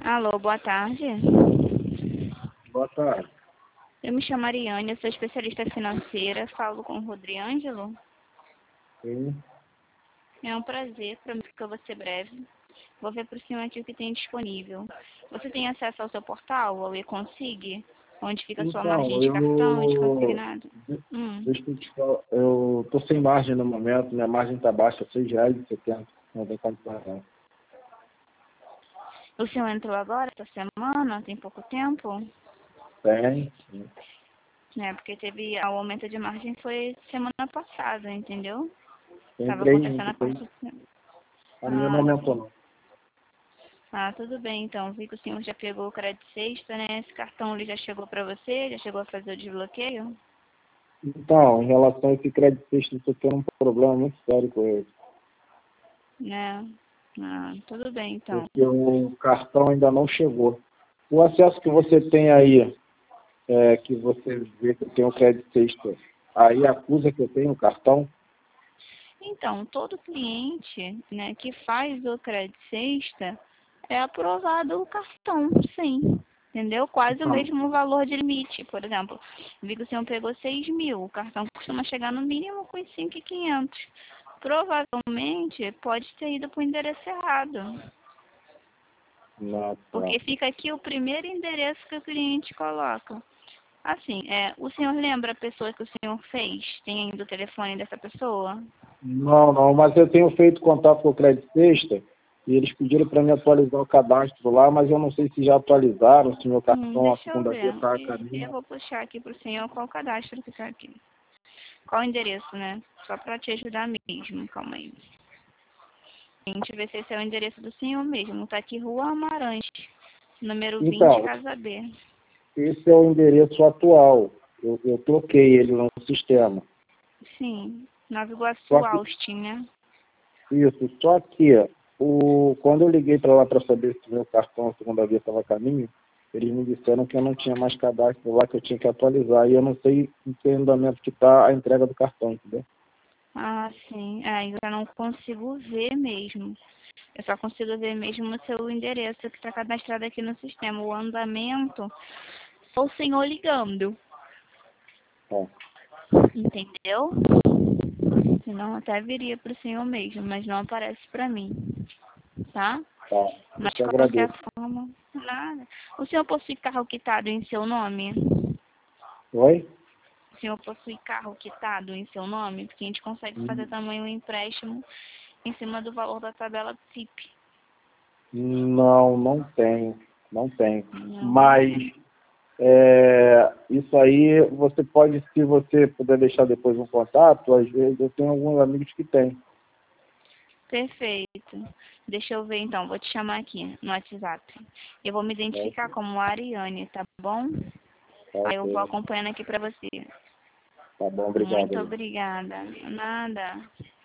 Alô, boa tarde. Boa tarde. Eu me chamo Ariane, eu sou especialista financeira, falo com o Rodriângelo. Sim. É um prazer, prometo que eu vou ser breve. Vou ver para o senhor aqui o que tem disponível. Você tem acesso ao seu portal, ao eConsig, onde fica a sua margem Então, de cartão, de consignado? deixa eu te falar, eu tô sem margem no momento, minha margem está baixa, R$6,70, não tem como pagar. O senhor entrou agora, essa semana, tem pouco tempo? Tem, sim. Porque teve, o aumento de margem foi semana passada, entendeu? Estava Entrei, acontecendo a entrei. partir de... A minha não aumentou, sim. não. Tudo bem, então. Vi que o senhor já pegou o crédito sexta, né? Esse cartão ele já chegou para você? Já chegou a fazer o desbloqueio? Então, em relação a esse crédito sexto, eu estou tendo um problema muito sério com ele. Né? Tudo bem, então. Porque o cartão ainda não chegou. O acesso que você tem aí, que você vê que eu tenho o crédito sexto, aí acusa que eu tenho o cartão? Então, todo cliente, né, que faz o crédito sexta é aprovado o cartão, sim. Entendeu? Quase o Não. mesmo valor de limite. Por exemplo, vi que o senhor pegou 6.000. O cartão costuma chegar no mínimo com 5.500. Provavelmente pode ter ido para o endereço errado. Não, Porque fica aqui o primeiro endereço que o cliente coloca. Assim, o senhor lembra a pessoa que o senhor fez? Tem ainda o telefone dessa pessoa? não, mas eu tenho feito contato com o Crédito Sexta e eles pediram para me atualizar o cadastro lá, mas eu não sei se já atualizaram, se meu cartão a Deixa eu segunda via ver. está a Eu caminho. vou puxar aqui para o senhor qual o cadastro que está aqui. Qual o endereço, né? Só para te ajudar mesmo. Calma aí. A gente vê se esse é o endereço do senhor mesmo. Tá aqui Rua Amarante, número 20, Então, Casa B. esse é o endereço atual. Eu troquei ele no sistema. Sim, Nova Iguaçu, Só que, Austin, né? só que quando eu liguei para lá para saber se meu cartão a segunda via estava a caminho, eles me disseram que eu não tinha mais cadastro lá, que eu tinha que atualizar. E eu não sei em que andamento que está a entrega do cartão, entendeu? Sim. Eu já não consigo ver mesmo. Eu só consigo ver mesmo o seu endereço que está cadastrado aqui no sistema. O andamento, ou o senhor ligando. Tá. Entendeu? Senão até viria para o senhor mesmo, mas não aparece para mim. Tá? Tá. Eu Mas te de qualquer agradeço. forma, nada. O senhor possui carro quitado em seu nome? Oi? O senhor possui carro quitado em seu nome? Porque a gente consegue fazer também um empréstimo em cima do valor da tabela FIP. Não tenho. Não tenho. Não. Mas isso aí você pode, se você puder deixar depois um contato, às vezes eu tenho alguns amigos que têm. Perfeito. Deixa eu ver então, vou te chamar aqui no WhatsApp. Eu vou me identificar como Ariane, tá bom? Tá, Aí eu vou ok. acompanhando aqui pra você. Tá bom, obrigado Muito aí. obrigada. Nada.